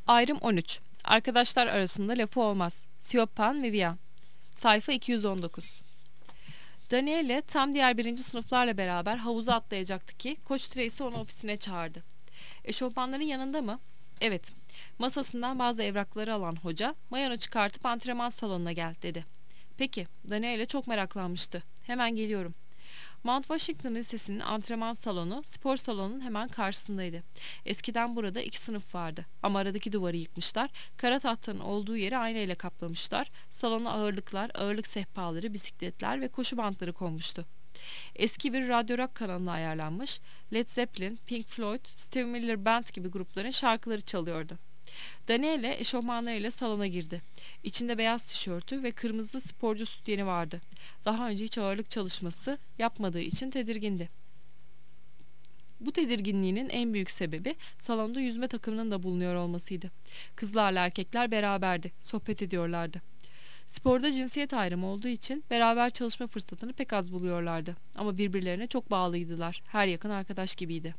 Ayrım 13. Arkadaşlar arasında lafı olmaz. Sioppan Vivian. Sayfa 219. Daniele tam diğer birinci sınıflarla beraber havuza atlayacaktı ki Koç Tracy onu ofisine çağırdı. Eşofmanların yanında mı? Evet. Masasından bazı evrakları alan hoca, mayonu çıkartıp antrenman salonuna gel dedi. Peki, Daniele çok meraklanmıştı. Hemen geliyorum. Mount Washington Lisesi'nin antrenman salonu spor salonunun hemen karşısındaydı. Eskiden burada iki sınıf vardı ama aradaki duvarı yıkmışlar, kara tahtanın olduğu yeri aynayla kaplamışlar, salona ağırlıklar, ağırlık sehpaları, bisikletler ve koşu bantları konmuştu. Eski bir radyo rock kanalına ayarlanmış, Led Zeppelin, Pink Floyd, Steve Miller Band gibi grupların şarkıları çalıyordu. Daniele eşofmanlarıyla salona girdi. İçinde beyaz tişörtü ve kırmızı sporcu sütyeni vardı. Daha önce hiç ağırlık çalışması yapmadığı için tedirgindi. Bu tedirginliğinin en büyük sebebi salonda yüzme takımının da bulunuyor olmasıydı. Kızlarla erkekler beraberdi, sohbet ediyorlardı. Sporda cinsiyet ayrımı olduğu için beraber çalışma fırsatını pek az buluyorlardı. Ama birbirlerine çok bağlıydılar, her yakın arkadaş gibiydi.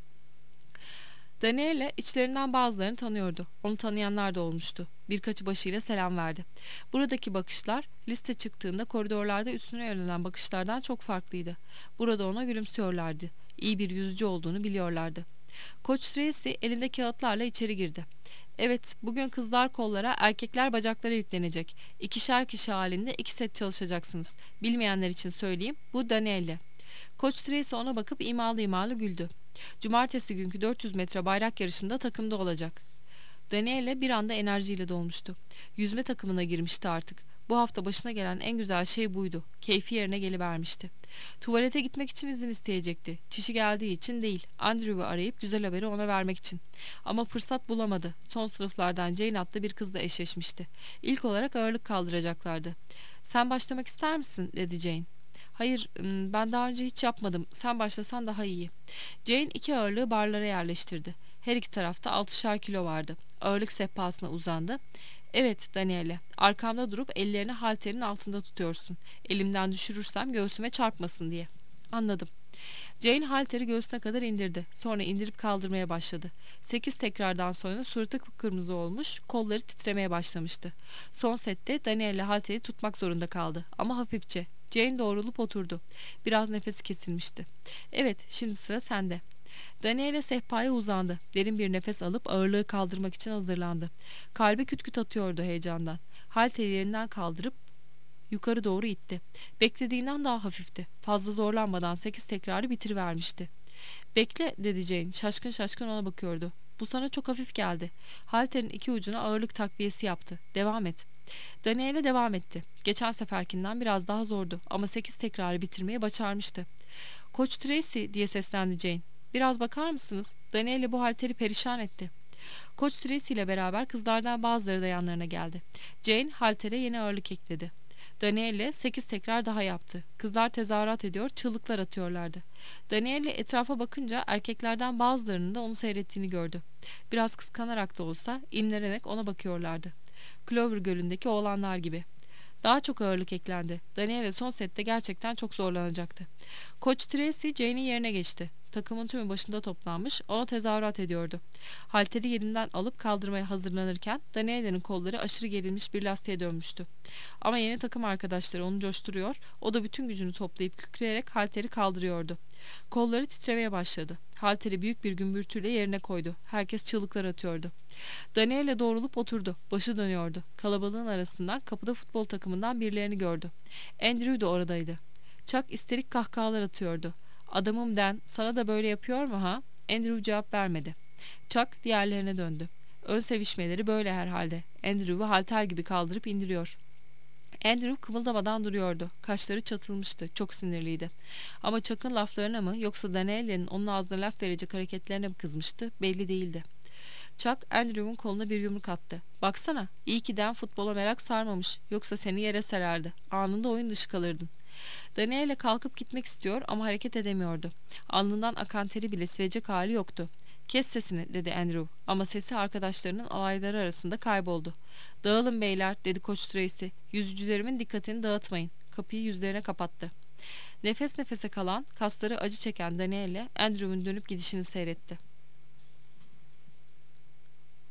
Daniele içlerinden bazılarını tanıyordu. Onu tanıyanlar da olmuştu. Birkaçı başıyla selam verdi. Buradaki bakışlar liste çıktığında koridorlarda üstüne yönelen bakışlardan çok farklıydı. Burada ona gülümsüyorlardı. İyi bir yüzücü olduğunu biliyorlardı. Koç Tracy elinde kağıtlarla içeri girdi. Evet, bugün kızlar kollara, erkekler bacaklara yüklenecek. İkişer kişi halinde 2 set çalışacaksınız. Bilmeyenler için söyleyeyim, bu Daniele. Koç Tracy ona bakıp imalı imalı güldü. Cumartesi günkü 400 metre bayrak yarışında takımda olacak. Daniele bir anda enerjiyle dolmuştu. Yüzme takımına girmişti artık. Bu hafta başına gelen en güzel şey buydu. Keyfi yerine gelivermişti. Tuvalete gitmek için izin isteyecekti. Çişi geldiği için değil. Andrew'u arayıp güzel haberi ona vermek için. Ama fırsat bulamadı. Son sınıflardan Jane adlı bir kızla eşleşmişti. İlk olarak ağırlık kaldıracaklardı. "Sen başlamak ister misin?" dedi Jane. "Hayır, ben daha önce hiç yapmadım. Sen başlasan daha iyi." Jane 2 ağırlığı barlara yerleştirdi. Her iki tarafta 6'şar kilo vardı. Ağırlık sehpasına uzandı. "Evet Daniele, arkamda durup ellerini halterin altında tutuyorsun. Elimden düşürürsem göğsüme çarpmasın diye." "Anladım." Jane halteri göğsüne kadar indirdi. Sonra indirip kaldırmaya başladı. 8 tekrardan sonra suratı kıpkırmızı olmuş, kolları titremeye başlamıştı. Son sette Danielle halteri tutmak zorunda kaldı ama hafifçe. Jane doğrulup oturdu. Biraz nefesi kesilmişti. "Evet, şimdi sıra sende." Danielle sehpaya uzandı. Derin bir nefes alıp ağırlığı kaldırmak için hazırlandı. Kalbi küt küt atıyordu heyecandan. Halteri yerinden kaldırıp yukarı doğru itti. Beklediğinden daha hafifti. Fazla zorlanmadan 8 tekrarı bitirivermişti. "Bekle," dedi Jane. Şaşkın şaşkın ona bakıyordu. "Bu sana çok hafif geldi." Halterin 2 ucuna ağırlık takviyesi yaptı. "Devam et." Danielle devam etti. Geçen seferkinden biraz daha zordu ama 8 tekrarı bitirmeyi başarmıştı. "Koç Tracy," diye seslendi Jane. "Biraz bakar mısınız?" Danielle bu halteri perişan etti. Koç Tracy ile beraber kızlardan bazıları da yanlarına geldi. Jane haltere yeni ağırlık ekledi. Danielle 8 tekrar daha yaptı. Kızlar tezahürat ediyor, çığlıklar atıyorlardı. Danielle etrafa bakınca erkeklerden bazılarının da onu seyrettiğini gördü. Biraz kıskanarak da olsa inlenerek ona bakıyorlardı. Clover Gölü'ndeki oğlanlar gibi. Daha çok ağırlık eklendi. Danielle son sette gerçekten çok zorlanacaktı. Koç Tracy Jane'in yerine geçti. Takımın tümü başında toplanmış, ona tezahürat ediyordu. Halteri yerinden alıp kaldırmaya hazırlanırken Danielle'nin kolları aşırı gerilmiş bir lastiğe dönmüştü. Ama yeni takım arkadaşları onu coşturuyor, o da bütün gücünü toplayıp kükreyerek halteri kaldırıyordu. Kolları titremeye başladı. Halteri büyük bir gümbürtüyle yerine koydu. Herkes çığlıklar atıyordu. Danielle doğrulup oturdu. Başı dönüyordu. Kalabalığın arasından kapıda futbol takımından birilerini gördü. Andrew de oradaydı. Chuck isterik kahkahalar atıyordu. "Adamım Dan, sana da böyle yapıyor mu ha?" Andrew cevap vermedi. Chuck diğerlerine döndü. "Ön sevişmeleri böyle herhalde. Andrew'u halter gibi kaldırıp indiriyor." Andrew kımıldamadan duruyordu. Kaşları çatılmıştı. Çok sinirliydi. Ama Chuck'ın laflarına mı yoksa Danielle'nin onun ağzına laf verecek hareketlerine mi kızmıştı belli değildi. Chuck Andrew'un koluna bir yumruk attı. "Baksana, iyi ki Dan futbola merak sarmamış. Yoksa seni yere sererdi. Anında oyun dışı kalırdın." Danielle kalkıp gitmek istiyor ama hareket edemiyordu. Alnından akan teri bile silecek hali yoktu. "Kes sesini," dedi Andrew ama sesi arkadaşlarının alayları arasında kayboldu. "Dağılın beyler," dedi Koç Tracy. "Yüzücülerimin dikkatini dağıtmayın." Kapıyı yüzlerine kapattı. Nefes nefese kalan, kasları acı çeken Danielle Andrew'un dönüp gidişini seyretti.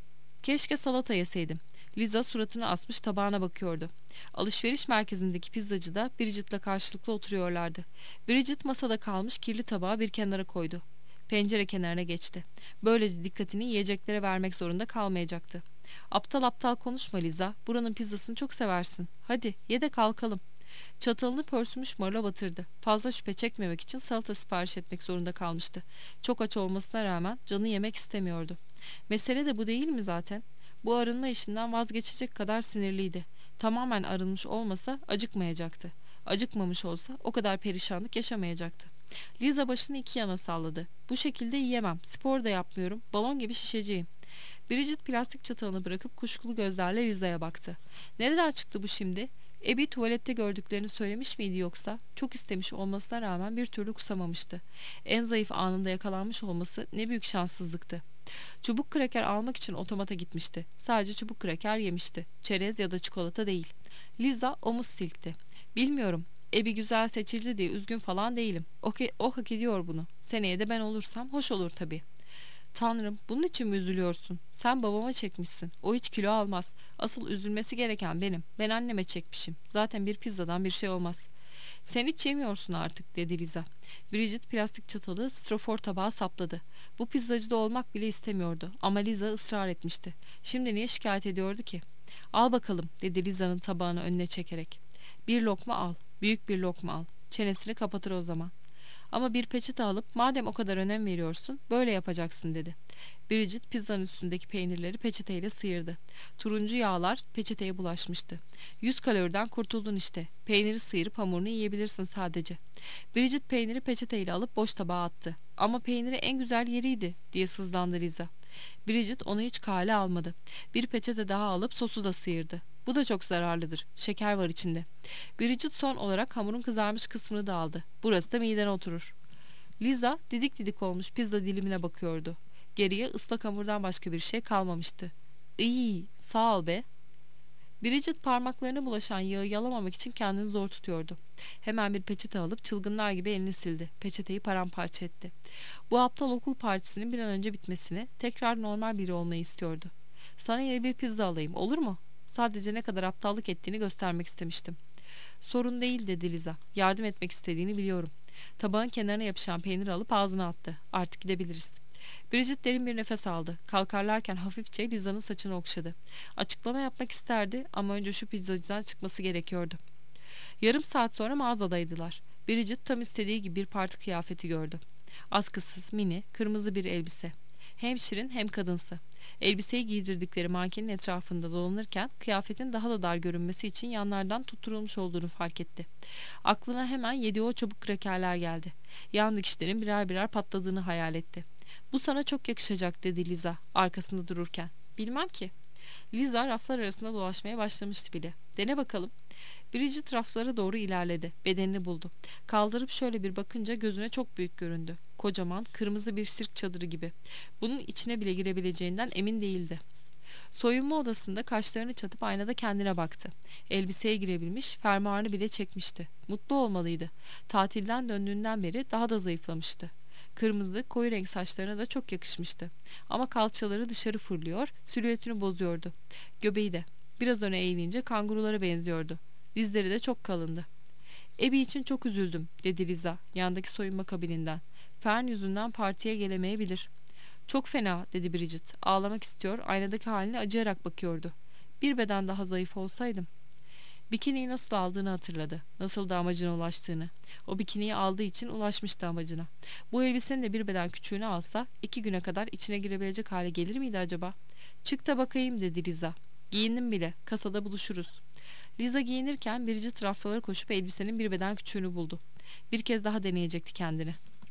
Keşke salata yeseydim. Liza suratını asmış tabağına bakıyordu. Alışveriş merkezindeki pizzacıda Bridget'la karşılıklı oturuyorlardı. Bridget masada kalmış kirli tabağı bir kenara koydu. Pencere kenarına geçti. Böylece dikkatini yiyeceklere vermek zorunda kalmayacaktı. Aptal aptal konuşma Liza. Buranın pizzasını çok seversin. Hadi ye de kalkalım. Çatalını pörsümüş marula batırdı. Fazla şüphe çekmemek için salata sipariş etmek zorunda kalmıştı. Çok aç olmasına rağmen canı yemek istemiyordu. Mesele de bu değil mi zaten? Bu arınma işinden vazgeçecek kadar sinirliydi. Tamamen arınmış olmasa acıkmayacaktı. Acıkmamış olsa o kadar perişanlık yaşamayacaktı. Liza başını iki yana salladı. Bu şekilde yiyemem. Spor da yapmıyorum. Balon gibi şişeceğim. Bridget plastik çatalını bırakıp kuşkulu gözlerle Liza'ya baktı. Nereden çıktı bu şimdi? Abby tuvalette gördüklerini söylemiş miydi yoksa? Çok istemiş olmasına rağmen bir türlü kusamamıştı. En zayıf anında yakalanmış olması ne büyük şanssızlıktı. Çubuk kraker almak için otomata gitmişti. Sadece çubuk kraker yemişti. Çerez ya da çikolata değil. Liza omuz silkti. Bilmiyorum. Abby güzel seçildi diye üzgün falan değilim. O hak ediyor bunu. Seneye de ben olursam hoş olur tabii. Tanrım, bunun için mi üzülüyorsun? Sen babama çekmişsin. O hiç kilo almaz. Asıl üzülmesi gereken benim. Ben anneme çekmişim. Zaten bir pizzadan bir şey olmaz. Sen hiç yemiyorsun artık, dedi Liza. Bridget plastik çatalı strofor tabağa sapladı. Bu pizzacıda olmak bile istemiyordu ama Liza ısrar etmişti. Şimdi niye şikayet ediyordu ki? Al bakalım, dedi Liza'nın tabağını önüne çekerek. Bir lokma al. Büyük bir lokma al. Çenesini kapatır o zaman. Ama bir peçete alıp madem o kadar önem veriyorsun böyle yapacaksın, dedi. Bridget pizzanın üstündeki peynirleri peçeteyle sıyırdı. Turuncu yağlar peçeteye bulaşmıştı. 100 kaloriden kurtuldun işte. Peyniri sıyırıp hamurunu yiyebilirsin sadece. Bridget peyniri peçeteyle alıp boş tabağa attı. Ama peyniri en güzel yeriydi, diye sızlandı Liza. Bridget onu hiç kale almadı. Bir peçete daha alıp sosu da sıyırdı. Bu da çok zararlıdır. Şeker var içinde. Bridget son olarak hamurun kızarmış kısmını da aldı. Burası da midene oturur. Liza didik didik olmuş pizza dilimine bakıyordu. Geriye ıslak hamurdan başka bir şey kalmamıştı. İyi, sağ ol be. Bridget parmaklarına bulaşan yağı yalamamak için kendini zor tutuyordu. Hemen bir peçete alıp çılgınlar gibi elini sildi. Peçeteyi paramparça etti. Bu aptal okul partisinin bir an önce bitmesini, tekrar normal biri olmayı istiyordu. Sana yeni bir pizza alayım, olur mu? Sadece ne kadar aptallık ettiğini göstermek istemiştim. Sorun değil, dedi Liza. Yardım etmek istediğini biliyorum. Tabağın kenarına yapışan peyniri alıp ağzına attı. Artık gidebiliriz. Bridget derin bir nefes aldı. Kalkarlarken hafifçe Liza'nın saçını okşadı. Açıklama yapmak isterdi ama önce şu pizzacıdan çıkması gerekiyordu. Yarım saat sonra mağazadaydılar. Bridget tam istediği gibi bir parti kıyafeti gördü. Askısız, mini, kırmızı bir elbise. Hem şirin hem kadınsı. Elbiseyi giydirdikleri mankenin etrafında dolanırken kıyafetin daha da dar görünmesi için yanlardan tutturulmuş olduğunu fark etti. Aklına hemen yediği o çabuk krakerler geldi. Yan dikişlerin birer birer patladığını hayal etti. Bu sana çok yakışacak, dedi Liza arkasında dururken. Bilmem ki. Liza raflar arasında dolaşmaya başlamıştı bile. Dene bakalım. Bridget raflara doğru ilerledi. Bedenini buldu. Kaldırıp şöyle bir bakınca gözüne çok büyük göründü. Kocaman, kırmızı bir sirk çadırı gibi. Bunun içine bile girebileceğinden emin değildi. Soyunma odasında kaşlarını çatıp aynada kendine baktı. Elbiseye girebilmiş, fermuarını bile çekmişti. Mutlu olmalıydı. Tatilden döndüğünden beri daha da zayıflamıştı. Kırmızı, koyu renk saçlarına da çok yakışmıştı. Ama kalçaları dışarı fırlıyor, silüetini bozuyordu. Göbeği de. Biraz öne eğilince kangurulara benziyordu. Dizleri de çok kalındı. Abby için çok üzüldüm, dedi Liza yandaki soyunma kabininden. Fern yüzünden partiye gelemeyebilir. Çok fena, dedi Bridget. Ağlamak istiyor, aynadaki haline acıyarak bakıyordu. Bir beden daha zayıf olsaydım. Bikiniyi nasıl aldığını hatırladı. Nasıl da amacına ulaştığını. O bikiniyi aldığı için ulaşmıştı amacına. Bu elbisenin de bir beden küçüğünü alsa 2 güne kadar içine girebilecek hale gelir miydi acaba? Çık da bakayım, dedi Liza. Giyindim bile. Kasada buluşuruz. Liza giyinirken Bridget raflara koşup elbisenin bir beden küçüğünü buldu. Bir kez daha deneyecekti kendini.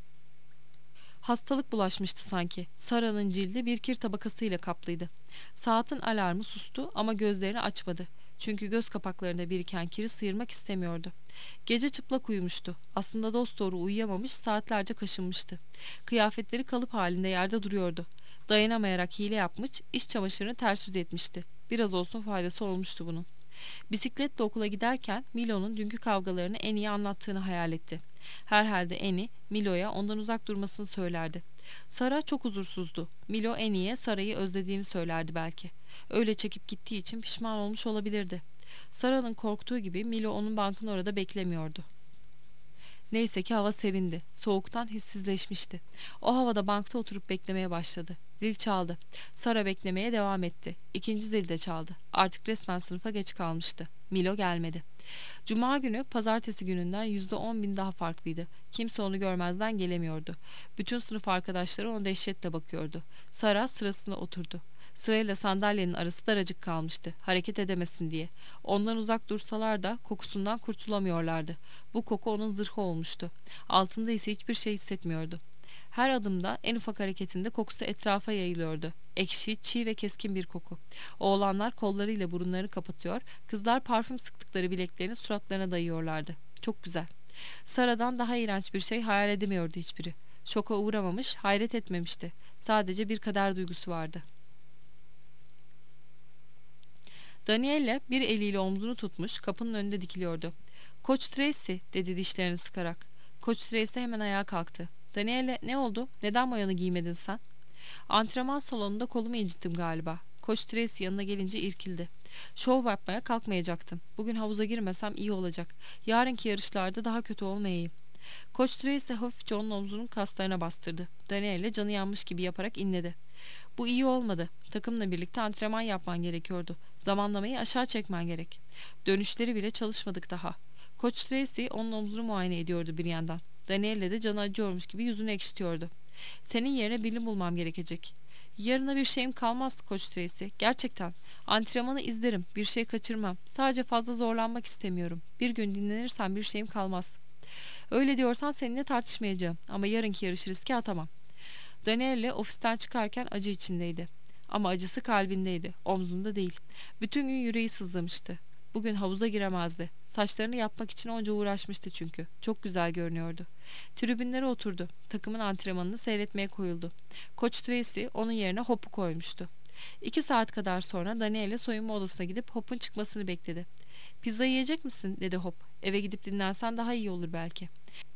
Hastalık bulaşmıştı sanki. Sara'nın cildi bir kir tabakasıyla kaplıydı. Saatin alarmı sustu ama gözlerini açmadı. Çünkü göz kapaklarında biriken kiri sıyırmak istemiyordu. Gece çıplak uyumuştu. Aslında dosdoğru uyuyamamış, saatlerce kaşınmıştı. Kıyafetleri kalıp halinde yerde duruyordu. Dayanamayarak hile yapmış, iç çamaşırını ters yüz etmişti. Biraz olsun faydası olmuştu bunun. Bisikletle okula giderken Milo'nun dünkü kavgalarını en iyi anlattığını hayal etti. Herhalde Annie, Milo'ya ondan uzak durmasını söylerdi. Sara çok huzursuzdu. Milo Annie'ye Sara'yı özlediğini söylerdi belki. Öyle çekip gittiği için pişman olmuş olabilirdi. Sara'nın korktuğu gibi Milo onun bankın orada beklemiyordu. Neyse ki hava serindi. Soğuktan hissizleşmişti. O havada bankta oturup beklemeye başladı. Zil çaldı. Sara beklemeye devam etti. İkinci zil de çaldı. Artık resmen sınıfa geç kalmıştı. Milo gelmedi. Cuma günü pazartesi gününden %10.000 daha farklıydı. Kimse onu görmezden gelemiyordu. Bütün sınıf arkadaşları ona dehşetle bakıyordu. Sara sırasına oturdu. Sırayla sandalyenin arası daracık kalmıştı. Hareket edemesin diye. Ondan uzak dursalar da kokusundan kurtulamıyorlardı. Bu koku onun zırhı olmuştu. Altında ise hiçbir şey hissetmiyordu. Her adımda, en ufak hareketinde kokusu etrafa yayılıyordu. Ekşi, çiğ ve keskin bir koku. Oğlanlar kollarıyla burunlarını kapatıyor, kızlar parfüm sıktıkları bileklerini suratlarına dayıyorlardı. Çok güzel. Sara'dan daha iğrenç bir şey hayal edemiyordu hiçbiri. Şoka uğramamış, hayret etmemişti. Sadece bir kader duygusu vardı. Danielle bir eliyle omzunu tutmuş, kapının önünde dikiliyordu. "Koç Tracy," dedi dişlerini sıkarak. Koç Tracy hemen ayağa kalktı. "Danielle, ne oldu? Neden mayanı giymedin sen?" "Antrenman salonunda kolumu incittim galiba." Koç Tracy yanına gelince irkildi. "Şov yapmaya kalkmayacaktım. Bugün havuza girmesem iyi olacak. Yarınki yarışlarda daha kötü olmayayım." Koç Tracy hafifçe onun omzunun kaslarına bastırdı. Danielle canı yanmış gibi yaparak inledi. "Bu iyi olmadı. Takımla birlikte antrenman yapman gerekiyordu. Zamanlamayı aşağı çekmen gerek." Dönüşleri bile çalışmadık daha. Koç Tracy onun omzunu muayene ediyordu bir yandan. Danielle de canı acıyormuş gibi yüzünü ekşitiyordu. "Senin yerine birini bulmam gerekecek." "Yarına bir şeyim kalmaz Koç Tracy. Gerçekten. Antrenmanı izlerim. Bir şey kaçırmam. Sadece fazla zorlanmak istemiyorum. Bir gün dinlenirsem bir şeyim kalmaz." "Öyle diyorsan seninle tartışmayacağım. Ama yarınki yarışı riske atamam." Danielle ofisten çıkarken acı içindeydi. Ama acısı kalbindeydi, omzunda değil. Bütün gün yüreği sızlamıştı. Bugün havuza giremezdi. Saçlarını yapmak için onca uğraşmıştı çünkü. Çok güzel görünüyordu. Tribünlere oturdu. Takımın antrenmanını seyretmeye koyuldu. Koç Tracy onun yerine Hop'u koymuştu. 2 saat kadar sonra Danielle soyunma odasına gidip Hop'un çıkmasını bekledi. "Pizza yiyecek misin?" dedi Hop. "Eve gidip dinlensen daha iyi olur belki."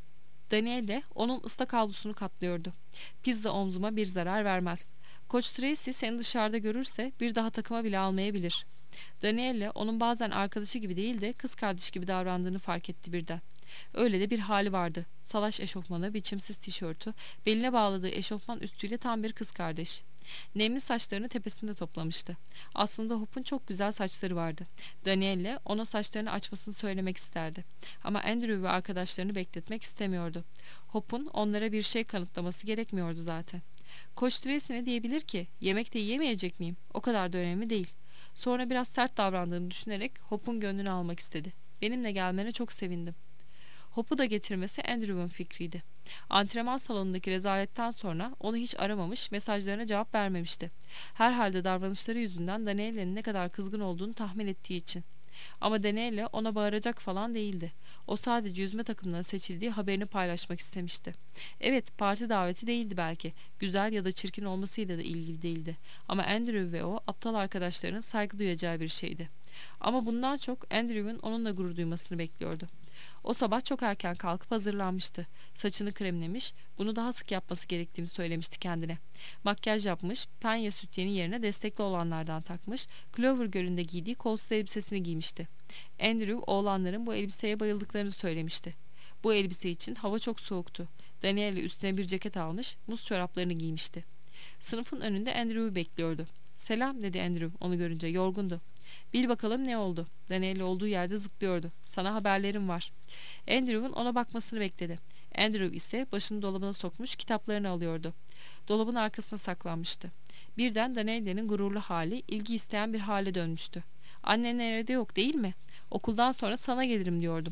Danielle onun ıslak havlusunu katlıyordu. "Pizza omzuma bir zarar vermez. Koç Tracy seni dışarıda görürse bir daha takıma bile almayabilir." Danielle onun bazen arkadaşı gibi değil de kız kardeş gibi davrandığını fark etti birden. Öyle de bir hali vardı. Salaş eşofmanı, biçimsiz tişörtü, beline bağladığı eşofman üstüyle tam bir kız kardeş. Nemli saçlarını tepesinde toplamıştı. Aslında Hop'un çok güzel saçları vardı. Danielle ona saçlarını açmasını söylemek isterdi. Ama Andrew ve arkadaşlarını bekletmek istemiyordu. Hop'un onlara bir şey kanıtlaması gerekmiyordu zaten. Koç Tracy ne diyebilir ki? Yemek de yiyemeyecek miyim? O kadar da önemli değil. Sonra biraz sert davrandığını düşünerek Hop'un gönlünü almak istedi. "Benimle gelmene çok sevindim." Hop'u da getirmesi Andrew'un fikriydi. Antrenman salonundaki rezaletten sonra onu hiç aramamış, mesajlarına cevap vermemişti. Herhalde davranışları yüzünden Danielle'nin ne kadar kızgın olduğunu tahmin ettiği için. Ama Danielle ona bağıracak falan değildi. O sadece yüzme takımına seçildiği haberini paylaşmak istemişti. Evet, parti daveti değildi belki. Güzel ya da çirkin olmasıyla da ilgili değildi. Ama Andrew ve o aptal arkadaşlarının saygı duyacağı bir şeydi. Ama bundan çok Andrew'un onunla gurur duymasını bekliyordu. O sabah çok erken kalkıp hazırlanmıştı. Saçını kremlemiş, bunu daha sık yapması gerektiğini söylemişti kendine. Makyaj yapmış, penye sütyenin yerine destekli olanlardan takmış, Clover Gölü'nde giydiği kolsuz elbisesini giymişti. Andrew oğlanların bu elbiseye bayıldıklarını söylemişti. Bu elbise için hava çok soğuktu. Danielle üstüne bir ceket almış, muz çoraplarını giymişti. Sınıfın önünde Andrew'u bekliyordu. "Selam," dedi Andrew onu görünce, yorgundu. "Bil bakalım ne oldu?" Danielle olduğu yerde zıplıyordu. "Sana haberlerim var." Andrew'un ona bakmasını bekledi. Andrew ise başını dolabına sokmuş kitaplarını alıyordu. Dolabın arkasına saklanmıştı. Birden Danielle'nin gururlu hali ilgi isteyen bir hale dönmüştü. "Annen evde yok değil mi? Okuldan sonra sana gelirim diyordum."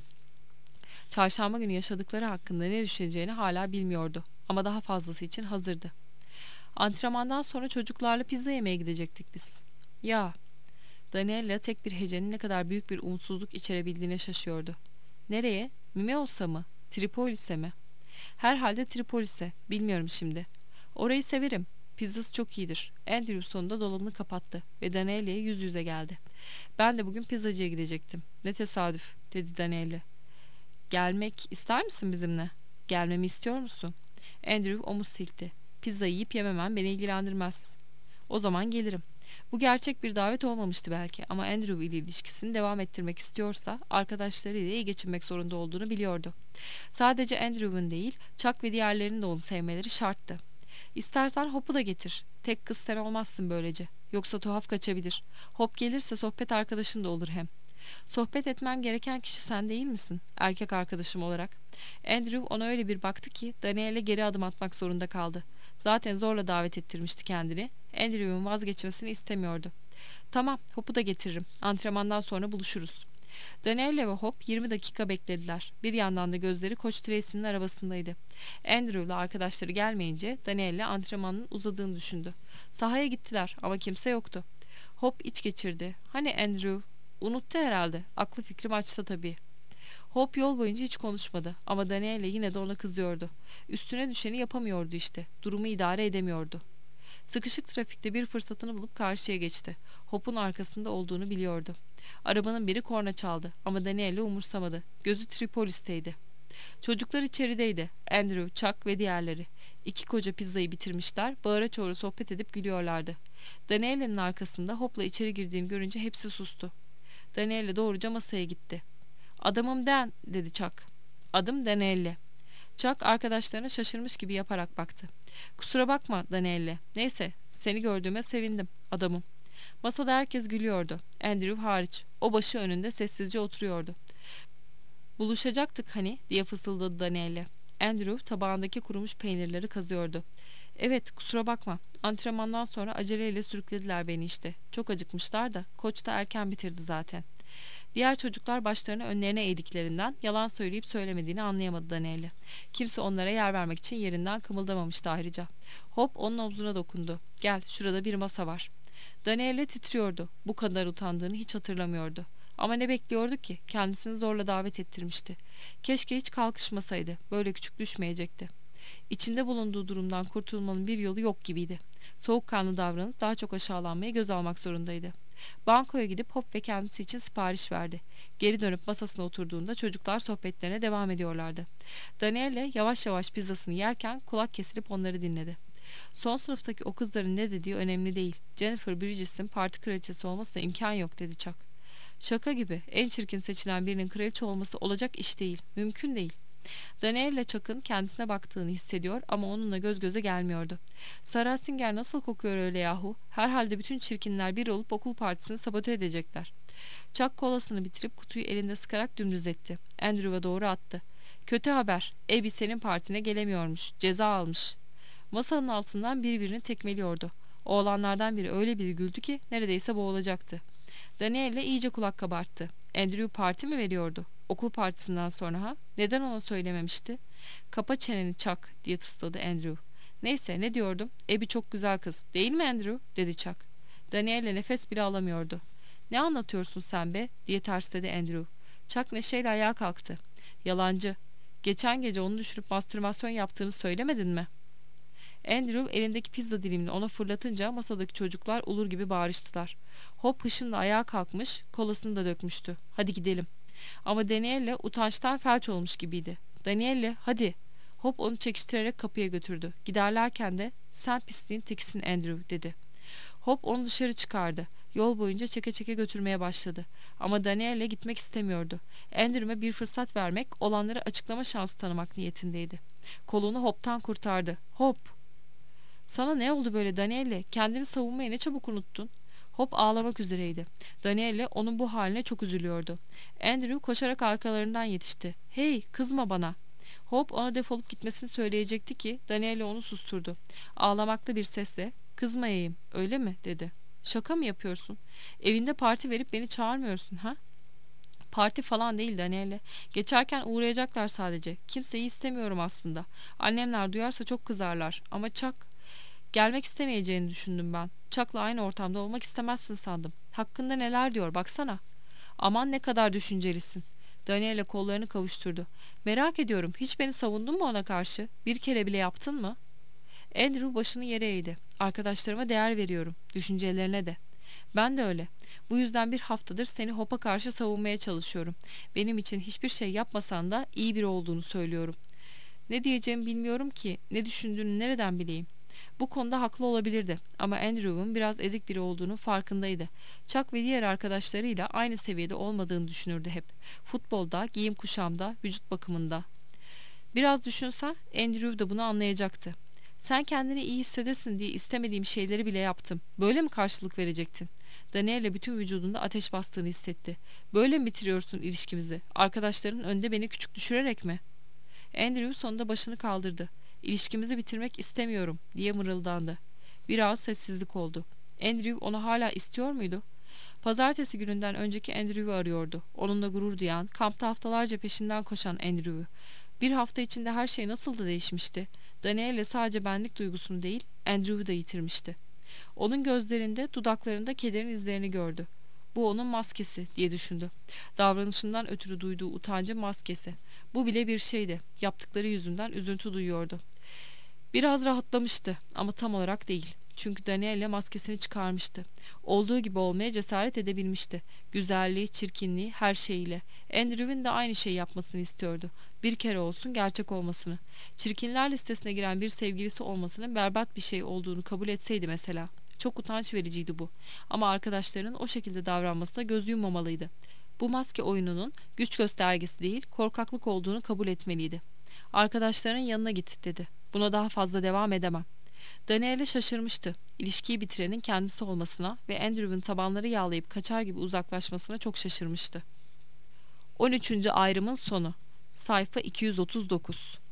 Çarşamba günü yaşadıkları hakkında ne düşüneceğini hala bilmiyordu. Ama daha fazlası için hazırdı. "Antrenmandan sonra çocuklarla pizza yemeye gidecektik biz." "Ya." Danielle tek bir hecenin ne kadar büyük bir umutsuzluk içerebildiğine şaşıyordu. "Nereye? Mimeos'a mı? Tripolis'e mi?" "Herhalde Tripolis'e. Bilmiyorum şimdi." "Orayı severim. Pizzası çok iyidir." Andrew sonunda dolabını kapattı ve Danielle'ye yüz yüze geldi. "Ben de bugün pizzacıya gidecektim. Ne tesadüf," dedi Danielle. "Gelmek ister misin bizimle?" "Gelmemi istiyor musun?" Andrew omuz silkti. "Pizza yiyip yememem beni ilgilendirmez." "O zaman gelirim." Bu gerçek bir davet olmamıştı belki ama Andrew ile ilişkisini devam ettirmek istiyorsa arkadaşlarıyla iyi geçinmek zorunda olduğunu biliyordu. Sadece Andrew'un değil, Chuck ve diğerlerinin de onu sevmeleri şarttı. İstersen Hop'u da getir. Tek kız sen olmazsın böylece. Yoksa tuhaf kaçabilir. Hop gelirse sohbet arkadaşın da olur hem. Sohbet etmem gereken kişi sen değil misin? Erkek arkadaşım olarak. Andrew ona öyle bir baktı ki Daniel'e geri adım atmak zorunda kaldı. Zaten zorla davet ettirmişti kendini. Andrew'un vazgeçmesini istemiyordu. Tamam, Hop'u da getiririm. Antrenmandan sonra buluşuruz. Danielle ve Hop 20 dakika beklediler. Bir yandan da gözleri Koç Tracy'nin arabasındaydı. Andrew ile arkadaşları gelmeyince Danielle antrenmanın uzadığını düşündü. Sahaya gittiler ama kimse yoktu. Hop iç geçirdi. Hani Andrew? Unuttu herhalde. Aklı fikri maçta tabii. Hop yol boyunca hiç konuşmadı ama Danielle yine de ona kızıyordu. Üstüne düşeni yapamıyordu işte. Durumu idare edemiyordu. Sıkışık trafikte bir fırsatını bulup karşıya geçti. Hop'un arkasında olduğunu biliyordu. Arabanın biri korna çaldı ama Danielle umursamadı. Gözü Tripolis'teydi. Çocuklar içerideydi. Andrew, Chuck ve diğerleri. İki koca pizzayı bitirmişler, bağıra çağıra sohbet edip gülüyorlardı. Danielle'nin arkasında Hop'la içeri girdiğini görünce hepsi sustu. Danielle doğruca masaya gitti. "Adamım Dan," dedi Chuck. "Adım Danielle." Chuck arkadaşlarına şaşırmış gibi yaparak baktı. "Kusura bakma Danielle. Neyse, seni gördüğüme sevindim, adamım." Masada herkes gülüyordu. Andrew hariç. O başı önünde sessizce oturuyordu. "Buluşacaktık hani," diye fısıldadı Danielle. Andrew tabağındaki kurumuş peynirleri kazıyordu. "Evet, kusura bakma. Antrenmandan sonra aceleyle sürüklediler beni işte. Çok acıkmışlar da, koç da erken bitirdi zaten." Diğer çocuklar başlarını önlerine eğdiklerinden yalan söyleyip söylemediğini anlayamadı Danielle. Kimse onlara yer vermek için yerinden kımıldamamıştı ayrıca. Hop onun omzuna dokundu. "Gel, şurada bir masa var." Danielle titriyordu. Bu kadar utandığını hiç hatırlamıyordu. Ama ne bekliyordu ki? Kendisini zorla davet ettirmişti. Keşke hiç kalkışmasaydı. Böyle küçük düşmeyecekti. İçinde bulunduğu durumdan kurtulmanın bir yolu yok gibiydi. Soğukkanlı davranıp daha çok aşağılanmayı göze almak zorundaydı. Bankoya gidip Hop ve kendisi için sipariş verdi. Geri dönüp masasına oturduğunda çocuklar sohbetlerine devam ediyorlardı. Danielle yavaş yavaş pizzasını yerken kulak kesilip onları dinledi. "Son sınıftaki o kızların ne dediği önemli değil. Jennifer Bridges'in parti kraliçesi olmasına imkan yok," dedi Chuck. "Şaka gibi. En çirkin seçilen birinin kraliçe olması olacak iş değil. Mümkün değil." Danielle Chuck'ın kendisine baktığını hissediyor ama onunla göz göze gelmiyordu. "Sarah Singer nasıl kokuyor öyle yahu? Herhalde bütün çirkinler bir olup okul partisini sabote edecekler." Chuck kolasını bitirip kutuyu elinde sıkarak dümdüz etti. Andrew'a doğru attı. "Kötü haber. Abby senin partine gelemiyormuş. Ceza almış." Masanın altından birbirini tekmeliyordu. Oğlanlardan biri öyle bir güldü ki neredeyse boğulacaktı. Danielle iyice kulak kabarttı. Andrew parti mi veriyordu? Okul partisinden sonra ha? Neden ona söylememişti? "Kapa çeneni Chuck," diye tısladı Andrew. "Neyse, ne diyordum? Abby çok güzel kız. Değil mi Andrew?" dedi Chuck. Danielle nefes bile alamıyordu. "Ne anlatıyorsun sen be?" diye tersledi Andrew. Chuck neşeyle ayağa kalktı. "Yalancı. Geçen gece onu düşürüp mastürbasyon yaptığını söylemedin mi?" Andrew elindeki pizza dilimini ona fırlatınca masadaki çocuklar ulur gibi bağırıştılar. Hop hışımla ayağa kalkmış, kolasını da dökmüştü. "Hadi gidelim." Ama Danielle utançtan felç olmuş gibiydi. "Danielle, hadi." Hop onu çekiştirerek kapıya götürdü. Giderlerken de "Sen pisliğin tekisin Andrew," dedi. Hop onu dışarı çıkardı. Yol boyunca çeke çeke götürmeye başladı. Ama Danielle gitmek istemiyordu. Andrew'e bir fırsat vermek, olanları açıklama şansı tanımak niyetindeydi. Kolunu Hop'tan kurtardı. "Hop!" "Sana ne oldu böyle Danielle? Kendini savunmayı ne çabuk unuttun." Hop ağlamak üzereydi. Danielle onun bu haline çok üzülüyordu. Andrew koşarak arkalarından yetişti. "Hey, kızma bana." Hop ona defolup gitmesini söyleyecekti ki Danielle onu susturdu. Ağlamaklı bir sesle "Kızmayayım, öyle mi?" dedi. "Şaka mı yapıyorsun? Evinde parti verip beni çağırmıyorsun ha?" "Parti falan değil Danielle. Geçerken uğrayacaklar sadece. Kimseyi istemiyorum aslında. Annemler duyarsa çok kızarlar. Ama Chuck... Gelmek istemeyeceğini düşündüm ben. Chuck'la aynı ortamda olmak istemezsin sandım. Hakkında neler diyor baksana." "Aman ne kadar düşüncelisin." Danielle kollarını kavuşturdu. "Merak ediyorum, hiç beni savundun mu ona karşı? Bir kere bile yaptın mı?" Andrew başını yere eğdi. "Arkadaşlarıma değer veriyorum. Düşüncelerine de." "Ben de öyle. Bu yüzden bir haftadır seni Hop'a karşı savunmaya çalışıyorum. Benim için hiçbir şey yapmasan da iyi biri olduğunu söylüyorum." "Ne diyeceğimi bilmiyorum ki. Ne düşündüğünü nereden bileyim?" Bu konuda haklı olabilirdi ama Andrew'un biraz ezik biri olduğunu farkındaydı. Chuck ve diğer arkadaşlarıyla aynı seviyede olmadığını düşünürdü hep. Futbolda, giyim kuşamda, vücut bakımında. Biraz düşünsen Andrew da bunu anlayacaktı. Sen kendini iyi hissedesin diye istemediğim şeyleri bile yaptım. Böyle mi karşılık verecektin? Danielle bütün vücudunda ateş bastığını hissetti. Böyle mi bitiriyorsun ilişkimizi? Arkadaşların önünde beni küçük düşürerek mi? Andrew sonunda başını kaldırdı. İlişkimizi bitirmek istemiyorum diye mırıldandı. Biraz sessizlik oldu. Andrew onu hala istiyor muydu? Pazartesi gününden önceki Andrew'u arıyordu. Onunla gurur duyan, kampta haftalarca peşinden koşan Andrew'u. Bir hafta içinde her şey nasıl da değişmişti. Danielle sadece benlik duygusunu değil, Andrew'u da yitirmişti. Onun gözlerinde, dudaklarında kederin izlerini gördü. Bu onun maskesi diye düşündü. Davranışından ötürü duyduğu utancın maskesi. Bu bile bir şeydi. Yaptıkları yüzünden üzüntü duyuyordu. Biraz rahatlamıştı ama tam olarak değil. Çünkü Danielle maskesini çıkarmıştı. Olduğu gibi olmaya cesaret edebilmişti. Güzelliği, çirkinliği, her şeyiyle. Andrew'in de aynı şeyi yapmasını istiyordu. Bir kere olsun gerçek olmasını. Çirkinler listesine giren bir sevgilisi olmasının berbat bir şey olduğunu kabul etseydi mesela. Çok utanç vericiydi bu. Ama arkadaşlarının o şekilde davranmasına göz yummamalıydı. Bu maske oyununun güç göstergesi değil, korkaklık olduğunu kabul etmeliydi. Arkadaşlarının yanına git dedi. Buna daha fazla devam edemem. Danielle şaşırmıştı. İlişkiyi bitirenin kendisi olmasına ve Andrew'un tabanları yağlayıp kaçar gibi uzaklaşmasına çok şaşırmıştı. 13. ayrımın sonu. Sayfa 239.